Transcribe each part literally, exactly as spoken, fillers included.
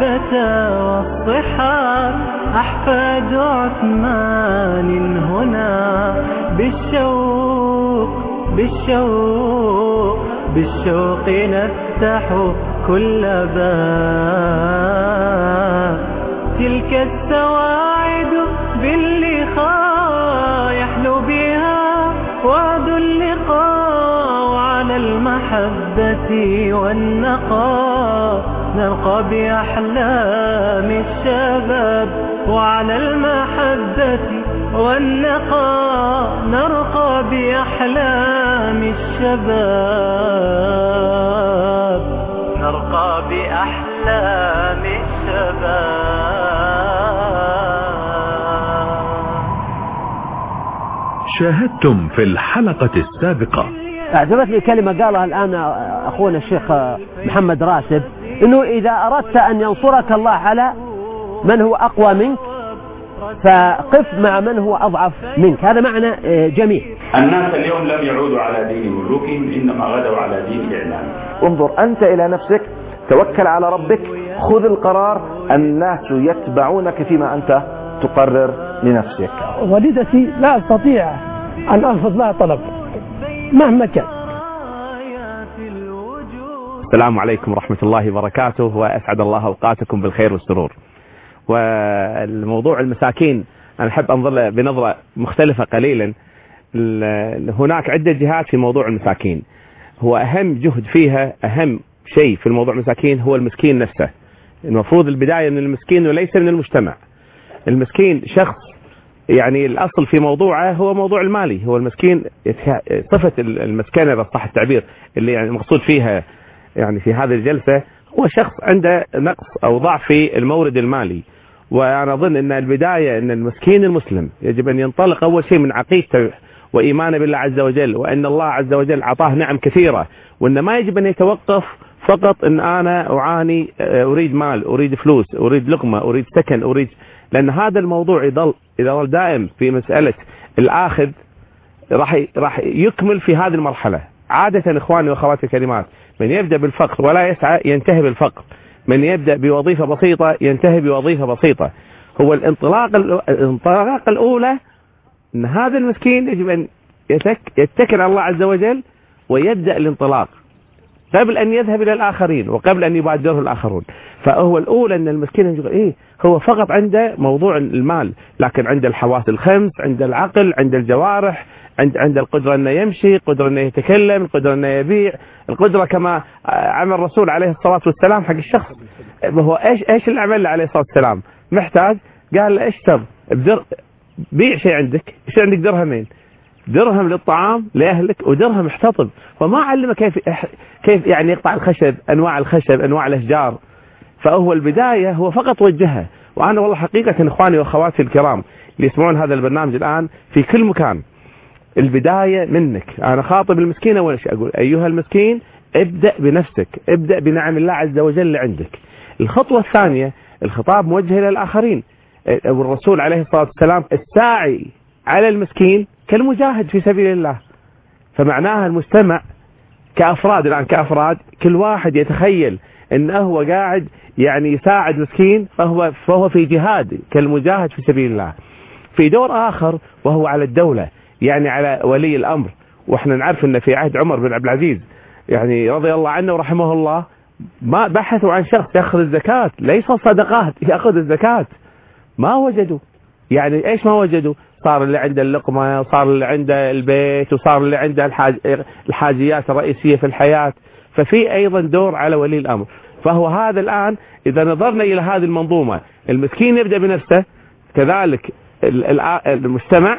الفتى والصحاب أحفاد عثمان هنا بالشوق بالشوق بالشوق نفتح كل باب. تلك السواعد باللقاء يحلو بها وعد اللقاء، وعلى المحبة والنقاء نرقى بأحلام الشباب. وعلى المحبة والنقاء نرقى بأحلام الشباب، نرقى بأحلام الشباب. شاهدتم في الحلقة السابقة. أعجبتني كلمة قالها الآن أخونا الشيخ محمد راشد، إنه إذا أردت أن ينصرك الله على من هو أقوى منك فقف مع من هو أضعف منك. هذا معنى جميل. الناس اليوم لم يعودوا على دين ملوكهم، إنما غدوا على دين إعلام. انظر أنت إلى نفسك، توكل على ربك، خذ القرار. الناس يتبعونك فيما أنت تقرر لنفسك. والدتي لا أستطيع أن أرفض لها طلب مهما كان. السلام عليكم ورحمة الله وبركاته، وأسعد الله أوقاتكم بالخير والسرور. والموضوع المساكين أنا أحب أنظر بنظرة مختلفة قليلا. هناك عدة جهات في موضوع المساكين، هو أهم جهد فيها، أهم شيء في الموضوع المساكين هو المسكين نفسه. المفروض البداية من المسكين وليس من المجتمع. المسكين شخص يعني الأصل في موضوعه هو موضوع المالي. هو المسكين صفة المسكنة إذا صح التعبير اللي يعني مقصود فيها يعني في هذه الجلسة هو شخص عنده نقص أو ضعف في المورد المالي. وأنا أظن أن البداية أن المسكين المسلم يجب أن ينطلق أول شيء من عقيدته وإيمانه بالله عز وجل، وأن الله عز وجل أعطاه نعم كثيرة، وأن ما يجب أن يتوقف فقط أن أنا أعاني أريد مال، أريد فلوس، أريد لقمة، أريد سكن، أريد، لأن هذا الموضوع يضل إذا ظل دائم في مسألة الآخذ راح راح يكمل في هذه المرحلة. عادة إخواني وأخواتي الكريمات، من يبدأ بالفقر ولا يسعى ينتهي بالفقر، من يبدأ بوظيفة بسيطة ينتهي بوظيفة بسيطة. هو الانطلاق الانطلاق الأولى أن هذا المسكين يجب أن يتكل على الله عز وجل ويبدأ الانطلاق قبل أن يذهب إلى الآخرين وقبل أن يبادره الآخرون. فهو الأولى أن المسكين يقول إيه هو فقط عنده موضوع المال، لكن عنده الحواس الخمس، عنده العقل، عنده الجوارح، عند عند القدرة أنه يمشي، القدرة أنه يتكلم، القدرة أنه يبيع، القدرة كما عمل الرسول عليه الصلاة والسلام حق الشخص. هو إيش إيش اللي عمل عليه الصلاة والسلام؟ محتاج، قال له اشتر بدر بيع شيء عندك، ايش عندك؟ درهمين، درهم للطعام لأهلك ودرهم احتطب. وما علمه كيف كيف يعني يقطع الخشب، أنواع الخشب، أنواع الأشجار. فهو البداية هو فقط وجهها. وأنا والله حقيقة إخواني وأخواتي الكرام اللي يسمعون هذا البرنامج الآن في كل مكان، البداية منك. أنا خاطب المسكين أول شيء أقول أيها المسكين ابدأ بنفسك، ابدأ بنعم الله عز وجل اللي عندك. الخطوة الثانية الخطاب موجه إلى الآخرين. والرسول عليه الصلاة والسلام الساعي على المسكين كالمجاهد في سبيل الله. فمعناها المجتمع كأفراد الآن كأفراد كل واحد يتخيل أنه هو قاعد يعني يساعد مسكين، فهو فهو في جهاد كالمجاهد في سبيل الله. في دور آخر وهو على الدولة، يعني على ولي الأمر. وإحنا نعرف أن في عهد عمر بن عبد العزيز يعني رضي الله عنه ورحمه الله ما بحثوا عن شخص يأخذ الزكاة، ليس الصدقات، يأخذ الزكاة. ما وجدوا، يعني إيش ما وجدوا؟ صار اللي عنده اللقمة، صار اللي عنده البيت، وصار اللي عنده الحاج... الحاجيات الرئيسية في الحياة. ففي أيضا دور على ولي الأمر. فهو هذا الآن إذا نظرنا إلى هذه المنظومة، المسكين يبدأ بنفسه، كذلك المجتمع،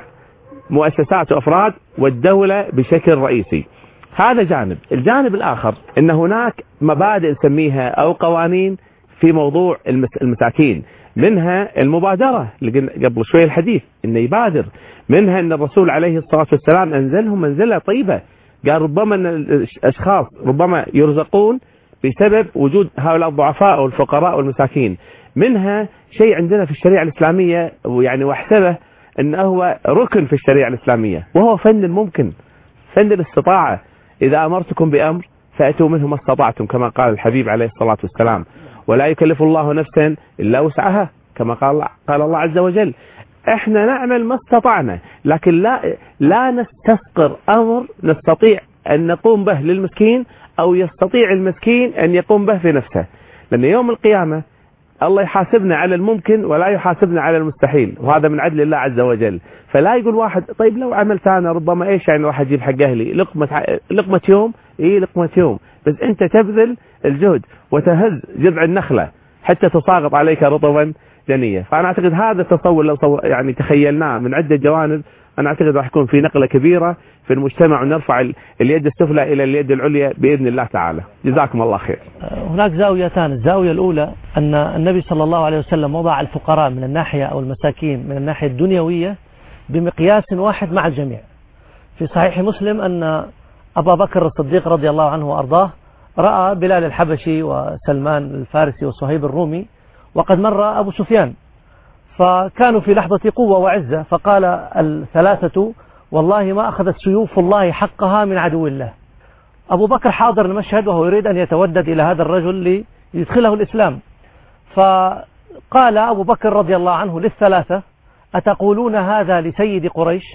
مؤسسات وأفراد، والدولة بشكل رئيسي. هذا جانب. الجانب الآخر أن هناك مبادئ نسميها أو قوانين في موضوع المساكين، منها المبادرة اللي قبل شوي الحديث أنه يبادر، منها أن الرسول عليه الصلاة والسلام أنزلهم منزلة طيبة. قال ربما أن الأشخاص ربما يرزقون بسبب وجود هؤلاء الضعفاء والفقراء والمساكين. منها شيء عندنا في الشريعة الإسلامية ويعني واحسبه أنه هو ركن في الشريعة الإسلامية، وهو فن الممكن، فن الاستطاعة. إذا أمرتكم بأمر فأتوا منه ما استطعتم كما قال الحبيب عليه الصلاة والسلام. ولا يكلف الله نفسا إلا وسعها كما قال قال الله عز وجل. احنا نعمل ما استطعنا، لكن لا لا نستثقر أمر نستطيع أن نقوم به للمسكين أو يستطيع المسكين أن يقوم به في نفسه، لأن يوم القيامة الله يحاسبنا على الممكن ولا يحاسبنا على المستحيل، وهذا من عدل الله عز وجل. فلا يقول واحد طيب لو عملت أنا ربما إيش يعني راح أجيب حق أهلي لقمة لقمة يوم، إيه لقمة يوم، بس أنت تبذل الجهد وتهز جذع النخلة حتى تساقط عليك رطبا جنية. فأنا أعتقد هذا التصور لو يعني تخيلناه من عدة جوانب أنا أعتقد راح يكون في نقلة كبيرة في المجتمع، ونرفع اليد السفلى إلى اليد العليا بإذن الله تعالى. جزاكم الله خير. هناك زاويتان، الزاوية الأولى أن النبي صلى الله عليه وسلم وضع الفقراء من الناحية أو المساكين من الناحية الدنيوية بمقياس واحد مع الجميع. في صحيح مسلم أن أبا بكر الصديق رضي الله عنه وأرضاه رأى بلال الحبشي وسلمان الفارسي وصهيب الرومي وقد مر أبو سفيان، فكانوا في لحظة قوة وعزة، فقال الثلاثة والله ما أخذت سيوف الله حقها من عدو الله. أبو بكر حاضر المشهد وهو يريد أن يتودد إلى هذا الرجل ليدخله الإسلام، فقال أبو بكر رضي الله عنه للثلاثة أتقولون هذا لسيد قريش؟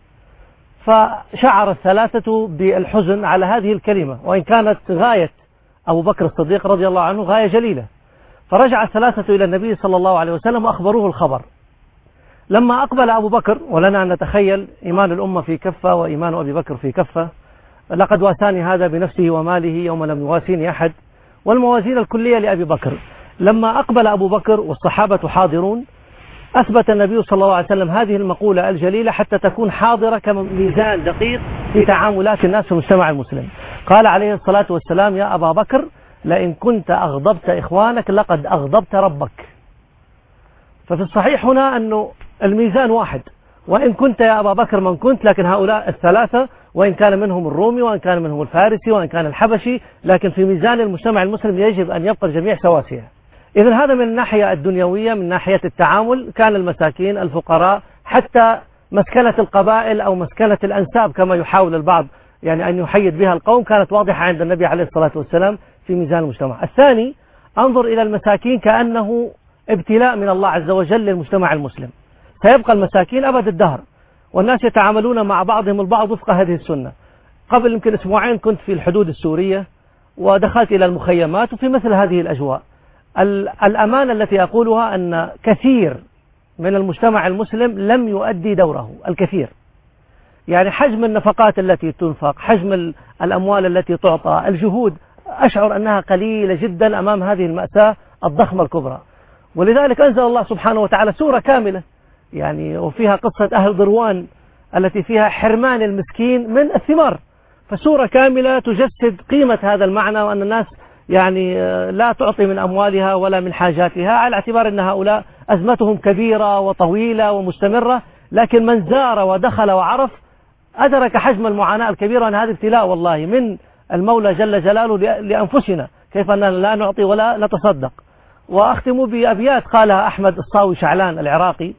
فشعر الثلاثة بالحزن على هذه الكلمة، وإن كانت غاية أبو بكر الصديق رضي الله عنه غاية جليلة. فرجع الثلاثة إلى النبي صلى الله عليه وسلم وأخبروه الخبر. لما أقبل أبو بكر، ولنا أن نتخيل إيمان الأمة في كفة وإيمان أبي بكر في كفة، لقد واساني هذا بنفسه وماله يوم لم يواسيني أحد، والموازين الكلية لأبي بكر. لما أقبل أبو بكر والصحابة حاضرون أثبت النبي صلى الله عليه وسلم هذه المقولة الجليلة حتى تكون حاضرة كميزان دقيق في تعاملات الناس في المجتمع المسلم. قال عليه الصلاة والسلام يا أبا بكر لئن كنت أغضبت إخوانك لقد أغضبت ربك. ففي الصحيح هنا أنه الميزان واحد، وإن كنت يا أبا بكر من كنت، لكن هؤلاء الثلاثة وإن كان منهم الرومي وإن كان منهم الفارسي وإن كان الحبشي، لكن في ميزان المجتمع المسلم يجب أن يبقى الجميع سواسية. إذن هذا من الناحية الدنيوية، من ناحية التعامل كان المساكين الفقراء حتى مسكنة القبائل أو مسكنة الأنساب كما يحاول البعض يعني أن يحيد بها القوم كانت واضحة عند النبي عليه الصلاة والسلام في ميزان المجتمع. الثاني أنظر إلى المساكين كأنه ابتلاء من الله عز وجل للمجتمع المسلم، سيبقى المساكين أبد الدهر، والناس يتعاملون مع بعضهم البعض وفق هذه السنة. قبل يمكن أسبوعين كنت في الحدود السورية ودخلت إلى المخيمات، وفي مثل هذه الأجواء الأمانة التي أقولها أن كثير من المجتمع المسلم لم يؤدي دوره، الكثير يعني حجم النفقات التي تنفق، حجم الأموال التي تعطى، الجهود، أشعر أنها قليلة جدا أمام هذه المأساة الضخمة الكبرى. ولذلك أنزل الله سبحانه وتعالى سورة كاملة يعني وفيها قصة أهل ضروان التي فيها حرمان المسكين من الثمار، فسورة كاملة تجسد قيمة هذا المعنى، وأن الناس يعني لا تعطي من أموالها ولا من حاجاتها، على اعتبار أن هؤلاء أزمتهم كبيرة وطويلة ومستمرة، لكن من زار ودخل وعرف أدرك حجم المعاناة الكبيرة، أن هذا ابتلاء والله من المولى جل جلاله لأنفسنا، كيف أننا لا نعطي ولا نتصدق. وأختم بأبيات قالها أحمد الصاوي شعلان العراقي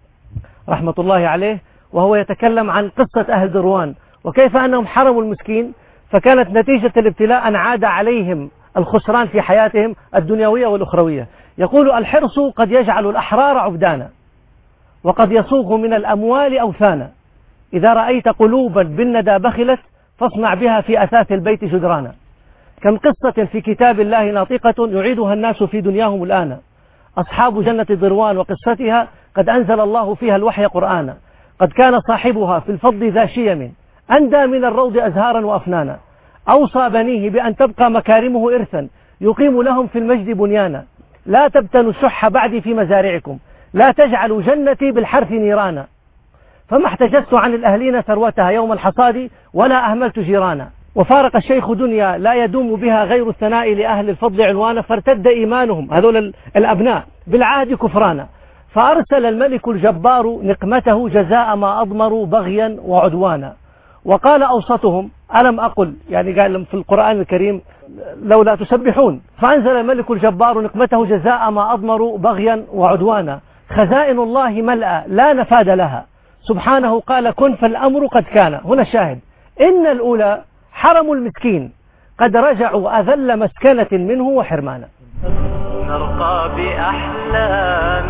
رحمة الله عليه، وهو يتكلم عن قصة أهل ضروان وكيف أنهم حرموا المسكين، فكانت نتيجة الابتلاء أن عاد عليهم الخسران في حياتهم الدنيوية والأخروية. يقول الحرص قد يجعل الأحرار عبدانا، وقد يصوغ من الأموال أوثانا، إذا رأيت قلوبا بالندى بخلت فاصنع بها في أثاث البيت جدرانا. كم قصة في كتاب الله ناطقة يعيدها الناس في دنياهم الآن، أصحاب جنة ضروان وقصتها قد أنزل الله فيها الوحي قرآنا، قد كان صاحبها في الفضل ذا شيم أندى من الروض أزهارا وأفنانا، أوصى بنيه بأن تبقى مكارمه إرثا يقيم لهم في المجد بنيانا، لا تبتنوا الشح بعدي في مزارعكم، لا تجعلوا جنتي بالحرث نيرانا، فما احتجزت عن الأهلين ثروتها يوم الحصاد ولا أهملت جيرانا، وفارق الشيخ دنيا لا يدوم بها غير الثناء لأهل الفضل عنوانا، فارتد إيمانهم هذول الأبناء بالعهد كفرانا، فأرسل الملك الجبار نقمته جزاء ما أضمروا بغيا وعدوانا. وقال أوسطهم ألم أقل، يعني قال في القرآن الكريم لولا تسبحون، فأنزل الملك الجبار نقمته جزاء ما أضمروا بغيا وعدوانا، خزائن الله ملأ لا نفاد لها، سبحانه قال كن فالأمر قد كان. هنا الشاهد، إن الأولى حرموا المسكين قد رجعوا أذل مسكنة منه وحرمانا. نرقى بأحلام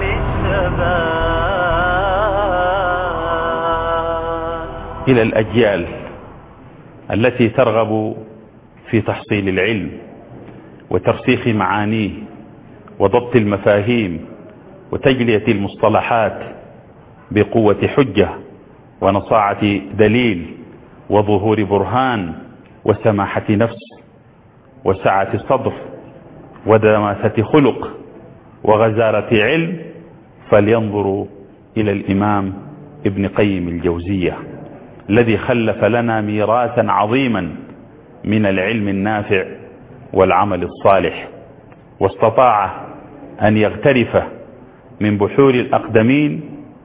الشباب. إلى الأجيال التي ترغب في تحصيل العلم وترسيخ معانيه وضبط المفاهيم وتجلية المصطلحات بقوة حجة ونصاعة دليل وظهور برهان وسماحة نفس وسعة صدر ودماسة خلق وغزارة علم، فلينظروا إلى الإمام ابن قيم الجوزية الذي خلف لنا ميراثا عظيما من العلم النافع والعمل الصالح، واستطاع أن يغترف من بحور الأقدمين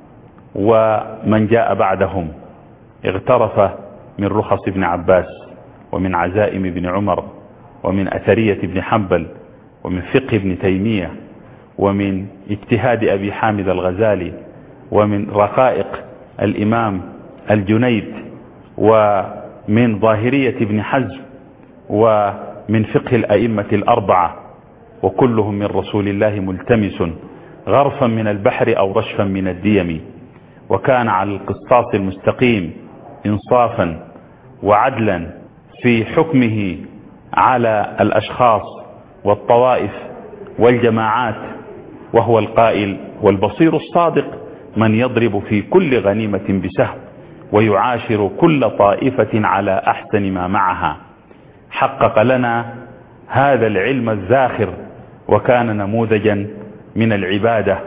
ومن جاء بعدهم، اغترف من رخص ابن عباس ومن عزائم ابن عمر ومن أثرية ابن حنبل ومن فقه ابن تيمية ومن اجتهاد أبي حامد الغزالي ومن رقائق الإمام الجنيد ومن ظاهرية ابن حزم ومن فقه الأئمة الأربعة، وكلهم من رسول الله ملتمس غرفا من البحر أو رشفا من الديم، وكان على القسطاس المستقيم إنصافا وعدلا في حكمه على الأشخاص والطوائف والجماعات، وهو القائل: والبصير الصادق من يضرب في كل غنيمة بسهم ويعاشر كل طائفة على أحسن ما معها. حقق لنا هذا العلم الزاخر وكان نموذجا من العبادة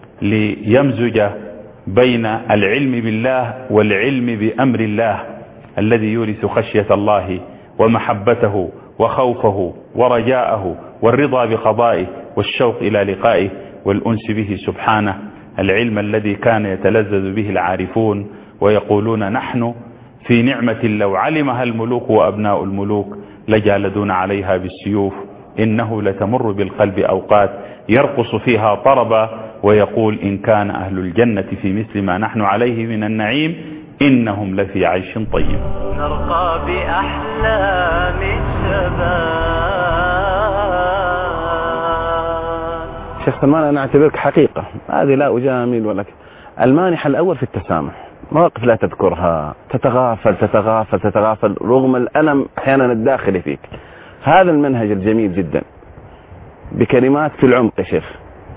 ليمزج بين العلم بالله والعلم بأمر الله الذي يورث خشية الله ومحبته وخوفه ورجاءه والرضا بقضائه والشوق إلى لقائه والأنس به سبحانه، العلم الذي كان يتلذذ به العارفون ويقولون: نحن في نعمة لو علمها الملوك وأبناء الملوك لجالدون عليها بالسيوف، إنه لتمر بالقلب أوقات يرقص فيها طربا ويقول: إن كان أهل الجنة في مثل ما نحن عليه من النعيم إنهم لفي عيش طيب. نرقى بأحلام الشباب. شيخ سلمان، أنا أعتبرك حقيقة، هذه لا أجامل ولا المانح الأول في التسامح. مواقف لا تذكرها، تتغافل تتغافل تتغافل رغم الألم أحيانا الداخلي فيك. هذا المنهج الجميل جدا بكلمات في العمق يا شيخ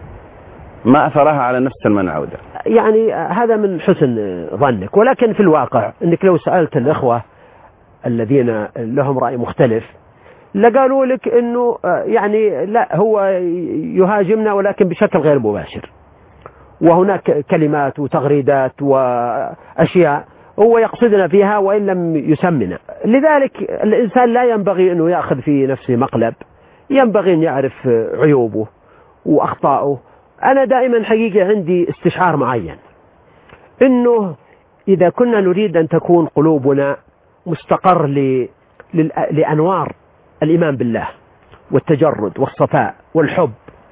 ما أثرها على نفس المن عودة. يعني هذا من حسن ظنك، ولكن في الواقع أنك لو سألت الإخوة الذين لهم رأي مختلف لقالوا لك أنه يعني لا، هو يهاجمنا ولكن بشكل غير مباشر، وهناك كلمات وتغريدات وأشياء هو يقصدنا فيها وإن لم يسمنا. لذلك الإنسان لا ينبغي أنه يأخذ في نفسه مقلب، ينبغي أن يعرف عيوبه وأخطائه. أنا دائما حقيقة عندي استشعار معين أنه إذا كنا نريد أن تكون قلوبنا مستقر ل... لأنوار الإيمان بالله والتجرد والصفاء والحب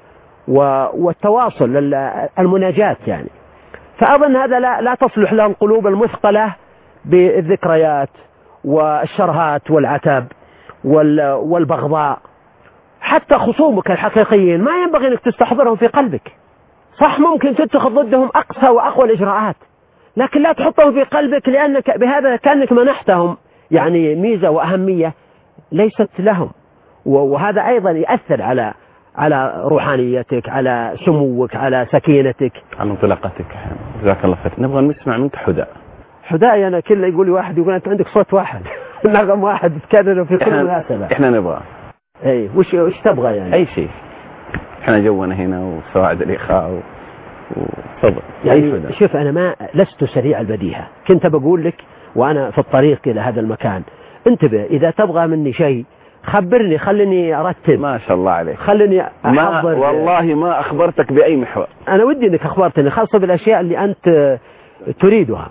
والتواصل المناجاة، يعني فأظن هذا لا, لا تصلح له القلوب المثقلة بالذكريات والشرهات والعتاب والبغضاء. حتى خصومك الحقيقيين ما ينبغي أنك تستحضرهم في قلبك. صح، ممكن تتخذ ضدهم أقصى وأقوى الإجراءات، لكن لا تحطهم في قلبك، لأنك بهذا كأنك منحتهم يعني ميزة وأهمية ليست لهم، وهذا أيضا يأثر على على روحانيتك، على سموك، على سكينتك، على انطلاقتك. جزاك الله خير. نبغى نسمع منك حداء. حداء أنا كله يقول لي واحد يقول أنت عندك صوت واحد نغم واحد تكرره في كل مناسبة. إحنا نبغى أي وش وش تبغى يعني؟ أي شيء. إحنا جونا هنا وسواعد الإخاء وتفضل. يعني شوف، أنا ما لست سريع البديهة، كنت بقول لك وأنا في الطريق إلى هذا المكان انتبه، إذا تبغى مني شيء خبرني، خلني أرتب. ما شاء الله عليك. خلني أحضر. والله ما أخبرتك بأي محور. أنا ودي أنك أخبرتني، خاصة بالأشياء اللي أنت تريدها.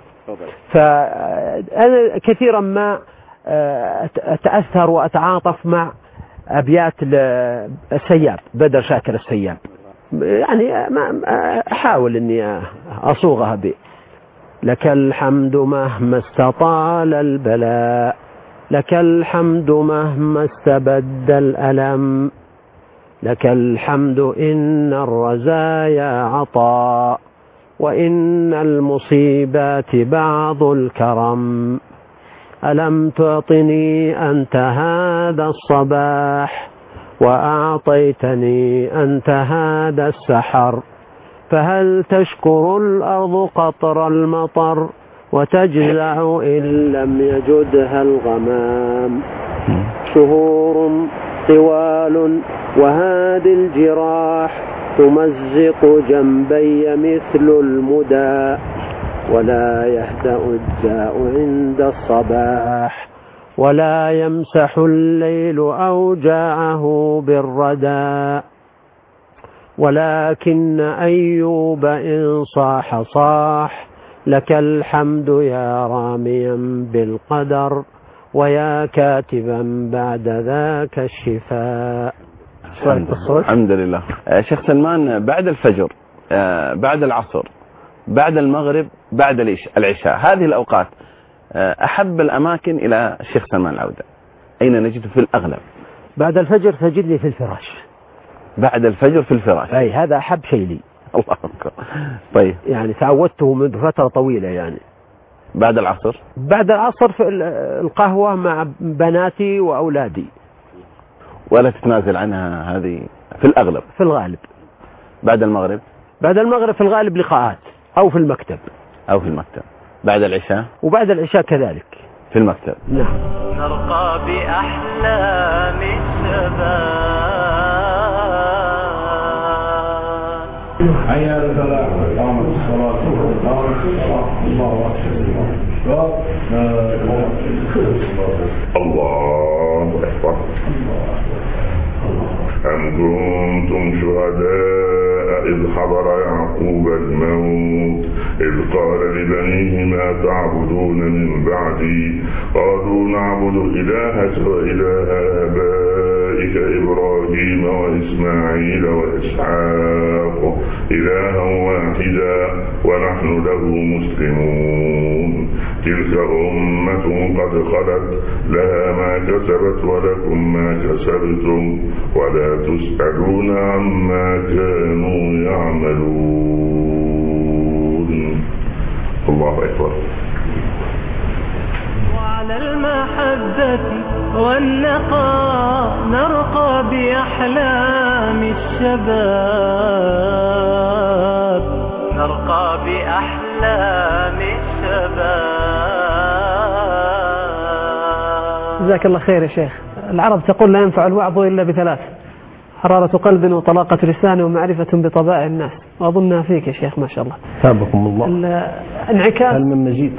فأنا كثيرا ما أتأثر وأتعاطف مع أبيات السياب، بدر شاكر السياب، يعني ما أحاول أني أصوغها ب لك الحمد مهما استطال البلاء، لك الحمد مهما استبد الألم، لك الحمد إن الرزايا عطاء، وإن المصيبات بعض الكرم. ألم تعطني أنت هذا الصباح، وأعطيتني أنت هذا السحر، فهل تشكر الأرض قطر المطر، وتجزع إن لم يجدها الغمام. شهور طوال وهذه الجراح تمزق جنبي مثل المدى، ولا يهدأ الداء عند الصباح، ولا يمسح الليل أوجاعه بالردى. ولكن أيوب إن صاح صاح، لك الحمد يا راميا بالقدر، ويا كاتبا بعد ذاك الشفاء. الحمد لله. شيخ سلمان، بعد الفجر، بعد العصر، بعد المغرب، بعد العشاء، هذه الأوقات أحب الأماكن إلى الشيخ سلمان العودة أين نجده في الأغلب؟ بعد الفجر تجدني في الفراش. بعد الفجر في الفراش؟ أي هذا أحب شيء لي. الله أكبر. طيب يعني تعودته من فترة طويلة. يعني بعد العصر؟ بعد العصر في القهوة مع بناتي وأولادي. ولا تتنازل عنها هذه في الأغلب؟ في الغالب. بعد المغرب؟ بعد المغرب في الغالب لقاءات أو في المكتب. أو في المكتب. بعد العشاء؟ وبعد العشاء كذلك في المكتب. نعم. نرقى بأحلام الشباب. حي على الفلاح، قامت الصلاة، قامت الصلاة، الله أكبر، الله أكبر. أم كنتم شهداء إذ حضر يعقوب الموت إذ قال لبنيه ما تعبدون من بعدي قالوا نعبد إلهك وإله آبائك إبراهيم وإسماعيل وإسحاق إلها واحدا ونحن له مسلمون تلك أمة قد خلت لها ما كسبت ولكم ما كسبتم ولا تسألون عما كانوا يعملون. الله أكبر. وعلى المحبة والنقاء نرقى بأحلام الشباب. نرقى بأحلام الشباب. جزاك الله خير يا شيخ. العرب تقول لا ينفع الوعظ إلا بثلاث: حرارة قلب وطلاقة لسان ومعرفة بطبائع الناس. وأظنها فيك يا شيخ ما شاء الله. ثابكم الله. انعكاس هل من مجيد.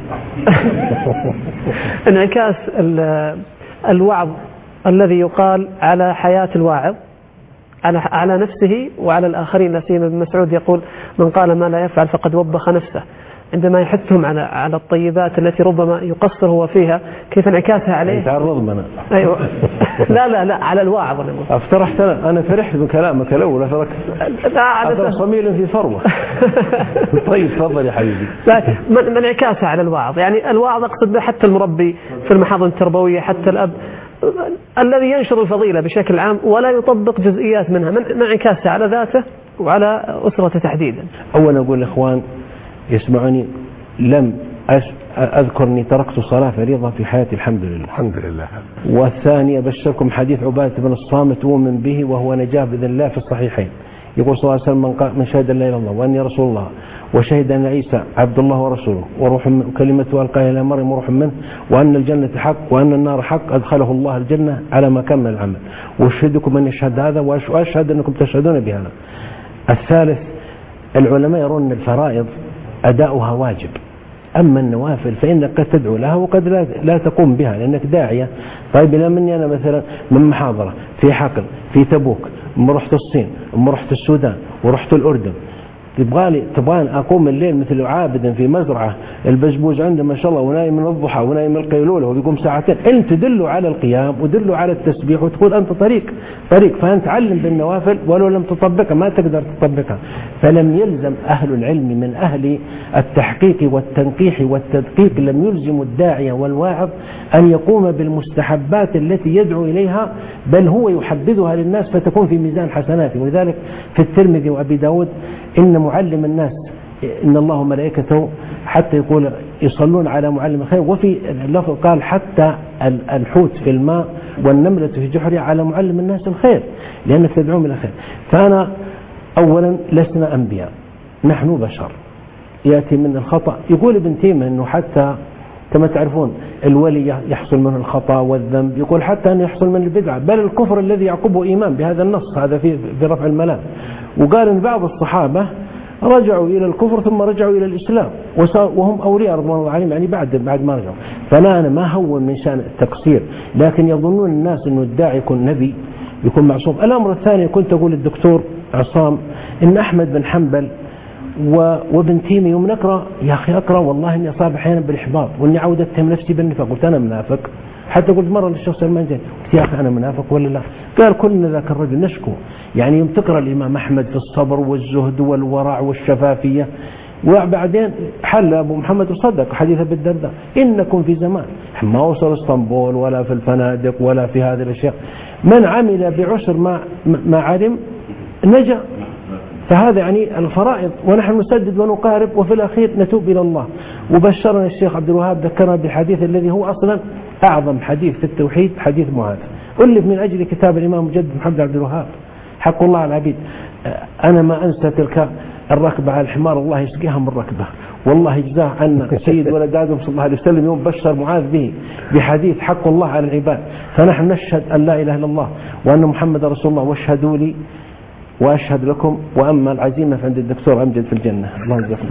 انعكاس الوعظ الذي يقال على حياة الواعظ على على نفسه وعلى الآخرين. لا سيما ابن مسعود يقول: من قال ما لا يفعل فقد وبخ نفسه. عندما يحثهم على على الطيبات التي ربما يقصر هو فيها، كيف انعكاسها عليه؟ يتعرض منها. ايوه. لا لا لا على الواعظ. انا افترحت انا انا فرحت من كلامك الاول. اترك هذا صميل في فروه. طيب تفضل يا حبيبي. لا من انعكاسها على الواعظ، يعني الواعظ اقصد به حتى المربي في المحاضن التربويه، حتى الاب الذي ينشر الفضيله بشكل عام ولا يطبق جزئيات منها، من انعكاسها على ذاته وعلى اسرته تحديدا. اولا اقول اخوان يسمعني، لم أذكر أني تركت صلاة فريضة في حياتي الحمد لله. الحمد لله. والثاني أبشركم حديث عبادة بن الصامت ومن به وهو نجاه بإذن الله في الصحيحين. يقول صلى الله عليه وسلم: من, قال من شهد لا إله إلا الله وأني رسول الله وشهد أن عيسى عبد الله ورسوله وروح كلمته ألقاها إلى مريم وروح منه وأن الجنة حق وأن النار حق أدخله الله الجنة على ما كان من العمل. وأشهدكم أن يشهد هذا وأشهد أنكم تشهدون بهذا. الثالث: العلماء يرون أن الفرائض أداؤها واجب، أما النوافل فإنك قد تدعو لها وقد لا, لا تقوم بها لأنك داعية. طيب إلى مني أنا مثلا من محاضرة في حقل في تبوك، أم رحت الصين، أم رحت السودان ورحت الأردن، تبغالي تبغان أقوم الليل مثل عابد في مزرعة البزبوز عنده ما شاء الله ونايم من الضحى ونايم من القيلولة وبيقوم ساعتين، أنت تدله على القيام ودله على التسبيح وتقول أنت طريق طريق فأنت علم بالنوافل ولو لم تطبقها ما تقدر تطبقها. فلم يلزم أهل العلم من أهل التحقيق والتنقيح والتدقيق، لم يلزم الداعية والواعظ أن يقوم بالمستحبات التي يدعو إليها، بل هو يحبذها للناس فتكون في ميزان حسناته. ولذلك في الترمذي وأبي داود إن معلم الناس إن الله ملائكته حتى يقول يصلون على معلم الخير، وفي اللفظ قال حتى الحوت في الماء والنملة في جحرها على معلم الناس الخير لأنك تدعوهم إلى الخير. فأنا أولا لسنا أنبياء، نحن بشر يأتي من الخطأ. يقول ابن تيمية أنه حتى كما تعرفون الولي يحصل منه الخطأ والذنب، يقول حتى أن يحصل من البدعة بل الكفر الذي يعقبه إيمان بهذا النص، هذا في رفع الملام. وقال أن بعض الصحابة رجعوا إلى الكفر ثم رجعوا إلى الإسلام وهم أولياء رضوان الله عليهم يعني بعد بعد ما رجعوا. فلا أنا ما هون من شأن التقصير، لكن يظنون الناس أنه الداعي يكون نبي يكون معصوم. الأمر الثاني كنت أقول للدكتور عصام إن أحمد بن حنبل وابن تيمية يوم نقرأ يا أخي أقرأ والله إني أصاب أحيانا بالإحباط وإني عاود أتهم نفسي بالنفاق. قلت أنا منافق، حتى قلت مرة للشخص المنزل قلت يا أخي أنا منافق ولا لا؟ قال كلنا ذاك الرجل نشكو. يعني يوم تقرأ الإمام أحمد في الصبر والزهد والورع والشفافية، وبعدين حل أبو محمد وصدق حديث أبي الدرداء إنكم في زمان ما وصل اسطنبول ولا في الفنادق ولا في هذه الأشياء، من عمل بعسر ما, ما علم نجا. فهذا يعني الفرائض ونحن نسدد ونقارب وفي الأخير نتوب إلى الله. وبشرنا الشيخ عبد الوهاب ذكرنا بالحديث الذي هو أصلا أعظم حديث في التوحيد حديث معاذ، ألف من أجل كتاب الإمام مجدد محمد عبد الوهاب حق الله على العبيد. أنا ما أنسى تلك الركبة على الحمار الله يسقيها من ركبة، والله يجزاه عنا سيد ولد آدم صلى الله عليه وسلم يوم بشر معاذ به بحديث حق الله على العباد. فنحن نشهد أن لا إله إلا الله وأن محمد رسول الله واشهدوا لي وأشهد لكم. وأما العزيمة عند الدكتور أمجد في الجنة. الله يجزاكم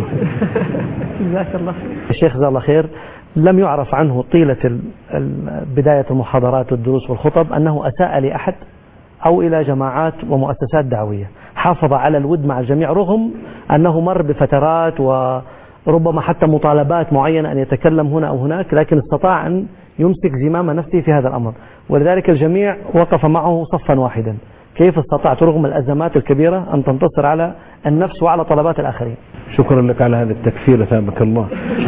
جزاك الله. الشيخ جزاه الله خير لم يعرف عنه طيلة بداية المحاضرات والدروس والخطب أنه أساء لأحد أو إلى جماعات ومؤسسات دعوية، حافظ على الود مع الجميع رغم أنه مر بفترات وربما حتى مطالبات معينة أن يتكلم هنا أو هناك، لكن استطاع أن يمسك زمام نفسه في هذا الأمر، ولذلك الجميع وقف معه صفا واحدا. كيف استطعت رغم الأزمات الكبيرة أن تنتصر على النفس وعلى طلبات الآخرين؟ شكرا لك على هذا التكفير ثابك الله.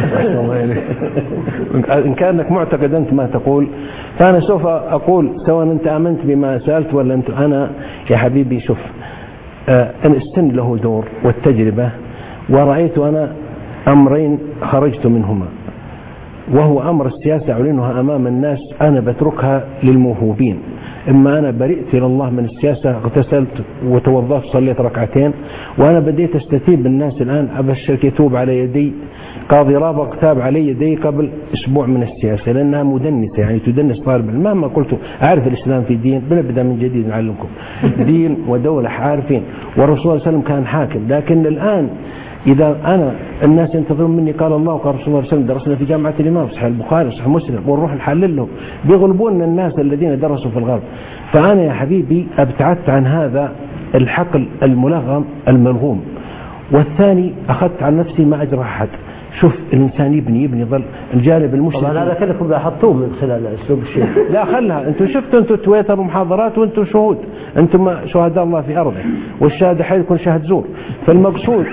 إن كانك معتقد أنت ما تقول فأنا سوف أقول سواء أنت آمنت بما سألت ولا أنت. أنا يا حبيبي شوف آه السن له دور والتجربة، ورأيت أنا أمرين خرجت منهما، وهو أمر السياسة أعلنها أمام الناس أنا بتركها للموهوبين. إما أنا برئت إلى الله من السياسة اغتسلت وتوضأت صليت ركعتين وأنا بديت استتيب الناس الآن أبشرك يتوب على يدي قاضي رابغ تاب علي يدي قبل أسبوع من السياسة لأنها مدنسة يعني تدنس طالب العلم. مهما قلت أعرف الإسلام في دين بنبدأ من جديد نعلمكم دين ودولة عارفين، والرسول صلى الله عليه وسلم كان حاكم. لكن الآن إذا أنا الناس ينتظرون مني قال الله وقال رسول الله صلى الله عليه وسلم درسنا في جامعة الإمام صحيح البخاري صحيح مسلم ونروح نحلل لهم، بيغلبون الناس الذين درسوا في الغرب. فأنا يا حبيبي ابتعدت عن هذا الحقل الملغم الملغوم. والثاني أخذت عن نفسي ما أجرى أحد. شوف الإنسان يبني يبني يظل الجانب المشرك. طبعا هذا كلكم لاحظتوه من خلال أسلوب الشيخ. لا خلها أنتم شفتوا أنتم تويتر ومحاضرات وأنتم شهود، أنتم شهداء الله في أرضه والشاهد حي يكون شاهد زور. فالمقصود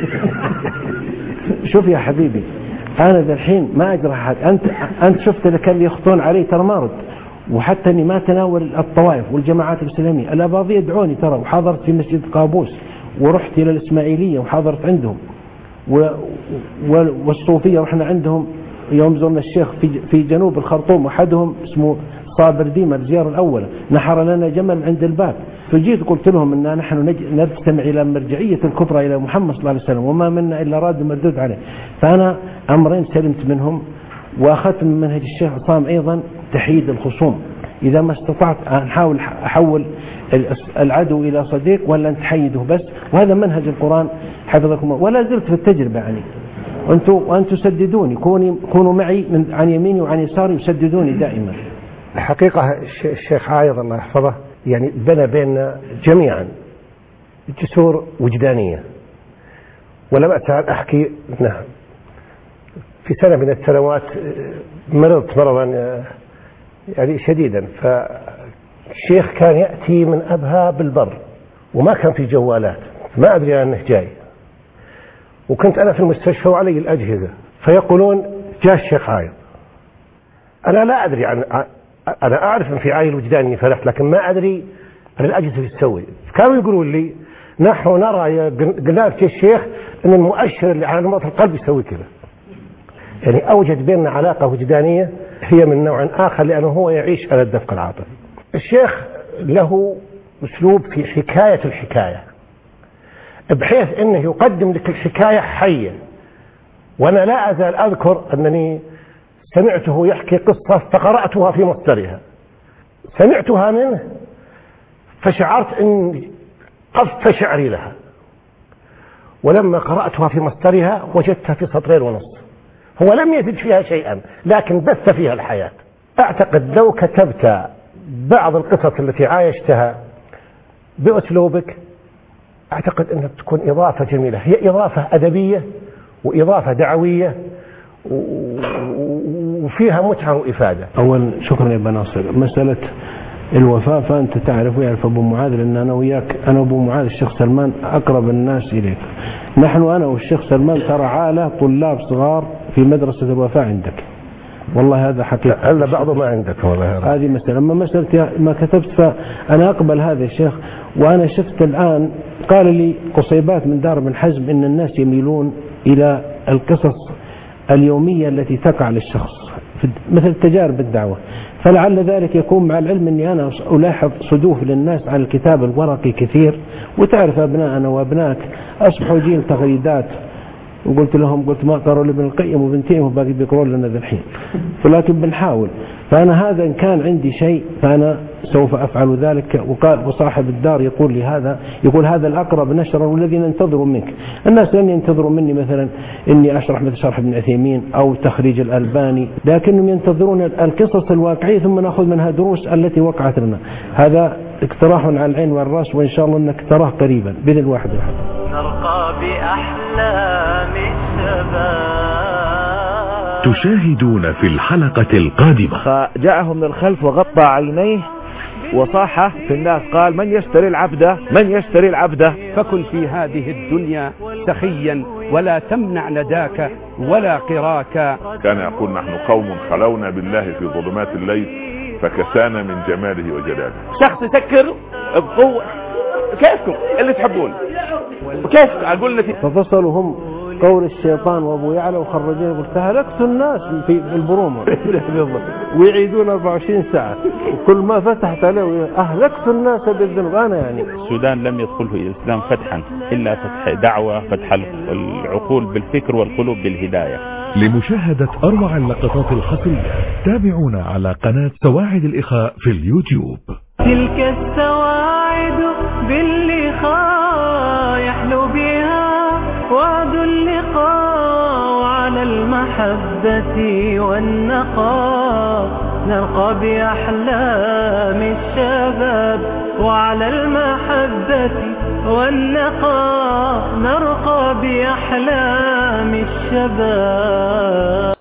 شوف يا حبيبي أنا ذا الحين ما أجرى أحد. أنت أنت شفت اللي كان يخطون علي ترى ما رد، وحتى أني ما تناول الطوائف والجماعات الإسلامية. الأباضية دعوني ترى وحضرت في مسجد قابوس ورحت إلى الإسماعيلية وحضرت عندهم و... والصوفية رحنا عندهم يوم زرنا الشيخ في في جنوب الخرطوم، أحدهم اسمه صابر ديمة الزيارة الأولى نحر لنا جمل عند الباب. فجيت قلت لهم أن نحن نج... نستمع إلى المرجعية الكبرى إلى محمد صلى الله عليه وسلم وما منا إلا راد مردود عليه. فأنا أمرين سلمت منهم وأخذت من منهج الشيخ عصام أيضا تحييد الخصوم. إذا ما استطعت نحاول أحول العدو إلى صديق ولا نتحيده بس، وهذا منهج القرآن حفظكم الله. ولا زلت في التجربة يعني وأنتم وأنتم سددوني كوني كونوا معي من عن يميني وعن يساري وسددوني دائما. الحقيقة الشيخ عايض الله يحفظه يعني بنى بيننا جميعا جسور وجدانية، ولا بأس أن أحكي. نعم، في سنة من السنوات مرضت مرضا يعني شديدا، فالشيخ كان يأتي من أبها بالبر وما كان في جوالات، ما أدري أنه جاي، وكنت أنا في المستشفى وعلي الأجهزة، فيقولون جاء الشيخ عايض. أنا لا أدري عن أنا أعرف انفعالي الوجداني فرحت، لكن ما أدري عن الأجهزة في تسوي. كانوا يقولون لي نحن نرى يا قلنا الشيخ أن المؤشر اللي على نبض القلب يسوي كذا. يعني أوجد بيننا علاقة وجدانية هي من نوع آخر، لأنه هو يعيش على الدفق العاطفي. الشيخ له أسلوب في حكاية الحكاية، بحيث أنه يقدم لك الحكاية حية. وأنا لا أزال أذكر أنني سمعته يحكي قصة فقرأتها في مصدرها، سمعتها منه فشعرت أن قف شعري لها، ولما قرأتها في مصدرها وجدتها في سطرين ونص. هو لم يزد فيها شيئا لكن بث فيها الحياة. أعتقد لو كتبت بعض القصص التي عايشتها بأسلوبك أعتقد أنها تكون إضافة جميلة، هي إضافة أدبية وإضافة دعوية وفيها متعة وإفادة. أولا شكرا يا ابن ناصر. مسألة الوفاة فأنت تعرف ويعرف أبو معاذ، لأن أنا وياك أنا وأبو معاذ الشيخ سلمان أقرب الناس إليك. نحن أنا والشيخ سلمان ترى عالة طلاب صغار في مدرسة الوفاة عندك، والله هذا حقيقة. ألا بعض ما عندك والله. هذه مسألة. أما مسألة ما كتبت فأنا أقبل هذا الشيخ. وأنا شفت الآن قال لي قصيبات من دار ابن حزم إن الناس يميلون إلى القصص اليومية التي تقع للشخص مثل تجارب الدعوة، فلعل ذلك يكون مع العلم أني أنا ألاحظ صدوف للناس عن الكتاب الورقي كثير. وتعرف أبناءنا وأبنائك أصبحوا جيل تغريدات، وقلت لهم قلت ما قروا لابن القيم وابن تيمية وباقي بيقرون لنا ذا الحين، ولكن بنحاول. فأنا هذا إن كان عندي شيء فأنا سوف أفعل ذلك. وقال وصاحب الدار يقول لي هذا، يقول هذا الأقرب نشرا والذي ننتظر منك. الناس لن ينتظروا مني مثلا إني أشرح مثل شرح ابن عثيمين أو تخريج الألباني، لكنهم ينتظرون القصص الواقعية ثم نأخذ منها دروس التي وقعت لنا. هذا اقتراح على العين والرأس، وإن شاء الله أنك تراه قريبا بإذن واحد واحد. نرقى بأحلام الشباب. تشاهدون في الحلقة القادمة. فجاءه من الخلف وغطى عينيه وصاح في الناس قال من يشتري العبد من يشتري العبد. فكن في هذه الدنيا سخيا ولا تمنع نداك ولا قراك. كان يقول نحن قوم خلونا بالله في ظلمات الليل فكسانا من جماله وجلاله. شخص يسكر بقوة كيفكم اللي تحبون وكيف أقول لك ففصلوا هم قول الشيطان وابو يعلى وخرجين قلت هلكت الناس في البرومة ويعيدون أربعة وعشرين ساعة وكل ما فتحت عليه أهلكت الناس بالذنب. أنا يعني السودان لم يدخله الإسلام فتحا إلا فتح دعوة، فتح العقول بالفكر والقلوب بالهداية. لمشاهدة أروع اللقطات الحصرية تابعونا على قناة سواعد الإخاء في اليوتيوب. تلك السواعد باللقاء يحلو بها وعد اللقاء، وعلى المحبة والنقاء نرقى بأحلام الشباب، وعلى المحبة والنقاء نرقى بأحلام الشباب.